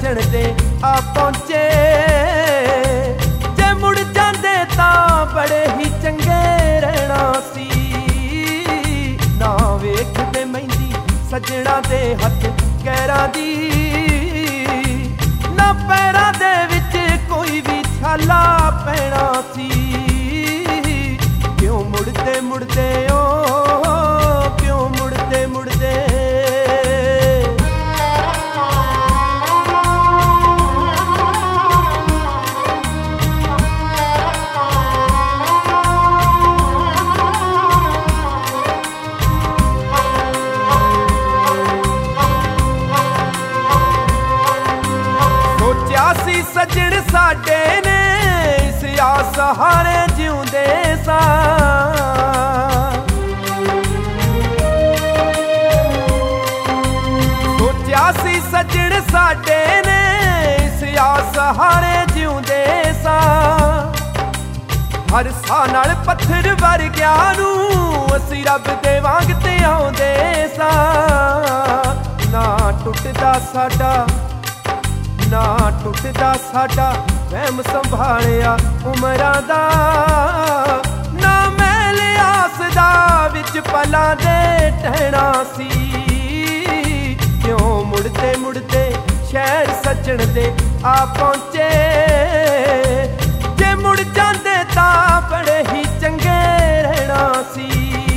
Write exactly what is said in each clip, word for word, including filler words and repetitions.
सजण दे आ पहुंचे। जे मुड़ जांदे तां बड़े ही चंगे रहना सी। ना वेखदे मेहंदी सजणा दे हथ कैरां दी, ना पैरां दे विच कोई भी छाला पैना सी। क्यों मुड़दे मुड़दे ओ क्यों मुड़दे मुड़दे सी सजण साडे ने इस आस सहारे जिउंदे सां। सोचिया सी सजण साडे ने इस आस सहारे जिउंदे सां। हर साह नाल पत्थर वर्गिया नूं असीं रब दे वांग ते आउंदे सां। ना टुटदा साडा ना टुटदा साडा वहम संभालिया उमरां दा। ना मैल आस दा विच पलां दे टहना सी। क्यों मुड़दे मुड़दे शहर सजण दे आ पहुंचे। जे मुड़ जांदे तां बड़े ही चंगे रहना सी।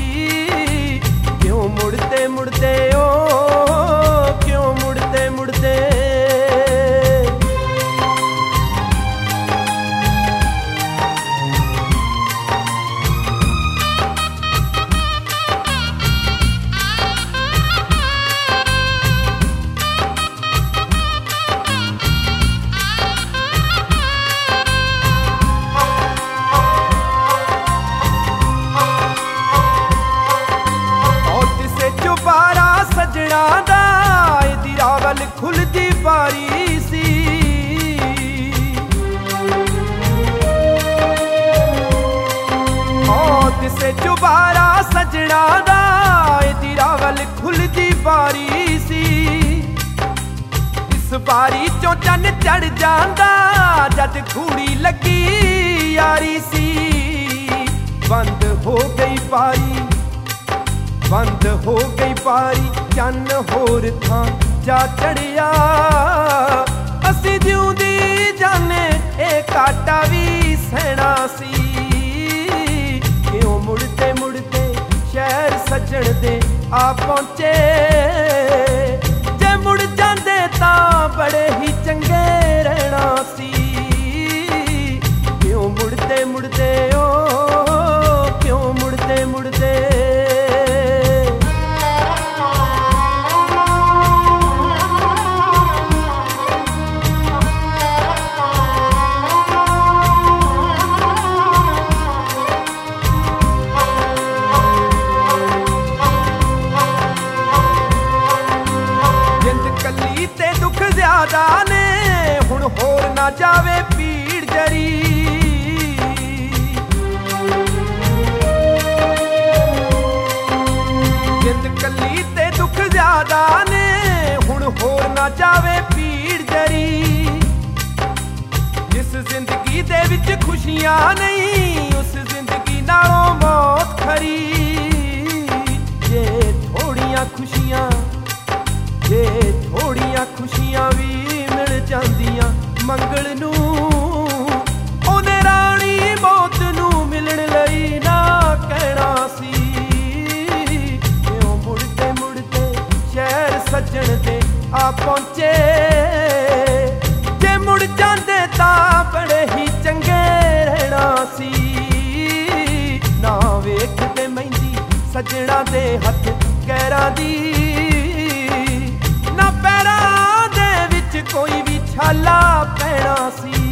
क्यों मुड़दे मुड़दे ओ क्यों मुड़दे मुड़दे सजणा दा इहदी रावल खुलदी बारी सी। मौत से जुबारा सजणा दा इहदी रावल खुलदी बारी सी। इस बारी चों चन चढ़ जांदा जद घूड़ी लगी यारी सी। बंद हो गई बारी बंद हो गई बारी चन होर थां जा चढ़िया। असी जिउंदी जाने ए काटा भी सहना सी। क्यों मुड़दे मुड़दे शहर सजण दे आ पहुंचे। जे मुड़ जांदे तां बड़े ही चंगे रहना सी। क्यों मुड़दे मुड़दे ओ क्यों मुड़दे मुड़दे ज्यादा ने हुण होर ना जावे पीड़ जरी। जिंद कली ते दुख ज्यादा ने हुण होर ना जावे पीड़ जरी। जिस जिंदगी दे विच खुशियां नहीं उस जिंदगी नालों मौत खरी। जे थोड़ियां खुशियां जे थोड़ियां खुशियां भी मिल जांदियां मंगल नूं। ओने राणी मौत नूं मिलण लई ना कहना सी। क्यों मुड़दे मुड़दे शहर सजण दे आ पहुंचे। जे मुड़ जांदे तां बड़े ही चंगे रहना सी। ना वेखदे मेहंदी सजणा दे हथ कैरां दी, ना पैरां दे विच कोई भी छाला पैना सी।